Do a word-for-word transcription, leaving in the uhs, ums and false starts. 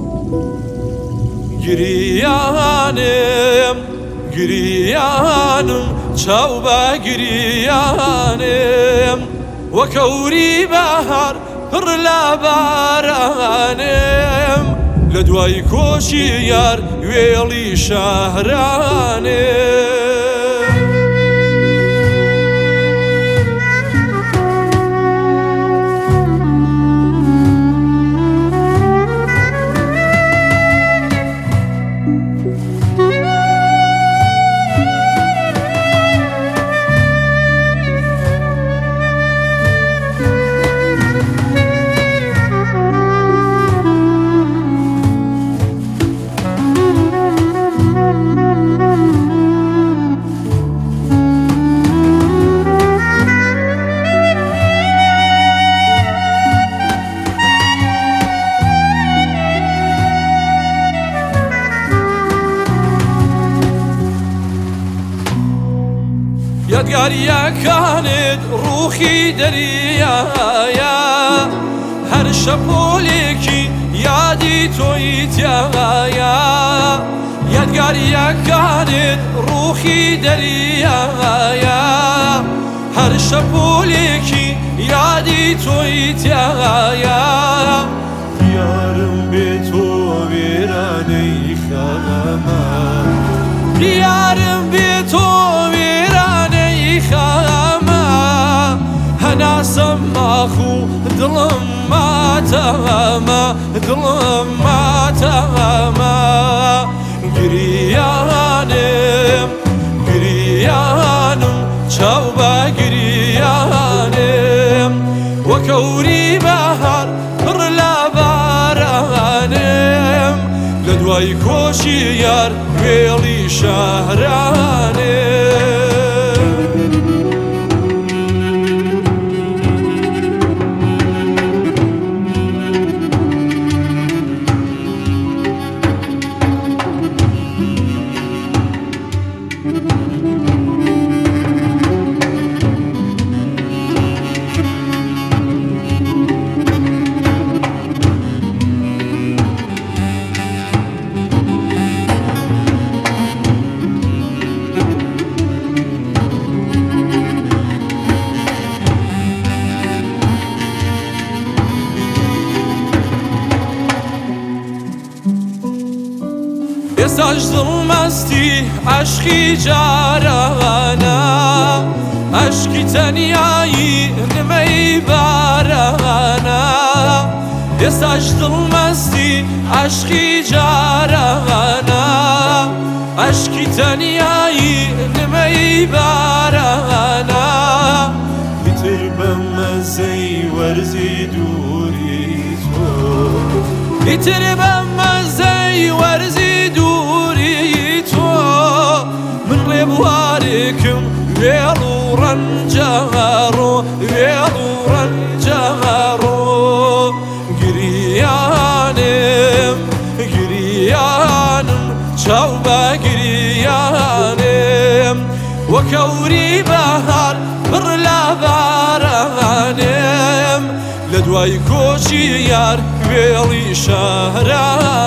گریانم گریانم چاو بە گریانم وەکەوری بەهار پڕ لە بارانم لە دوای کۆشی یار وێڵی شەهرانم یادگاریەکانت ڕووخی دەریایە هەر شەپۆلێکی یادی تۆی تایە یادگاریەکانت ڕووخی دەریایە هەر شەپۆلێکی یادی تۆی تایە دیارم بێ تۆ وێرانەی خەمە دیارم بێ تۆ هەناسەم ماخ و دڵم ماتەمە دڵم ماتەمە گریانم گریانم چاو بە گریانم وەکەوری بەهار پڕ لە بارانم لە دوای کۆشی یار وێڵی شەهرانم ئێستاش دڵمەستی عەشقی جارانە عەشقی تەنیایی نمەی بارانە ئێستاش دڵمەستی عەشقی جارانە عەشقی تەنیایی نمەی بارانە ئیتر بە مەزەی وەرزی دووری تۆ ئیتر بە مەزەی وەرزی بواركم ويلو رنجارو ويلو رنجارو قريانم قريانم چاو با قريانم وكوري بهار بر لبارانم لدواي كوشي يار ويلي شهران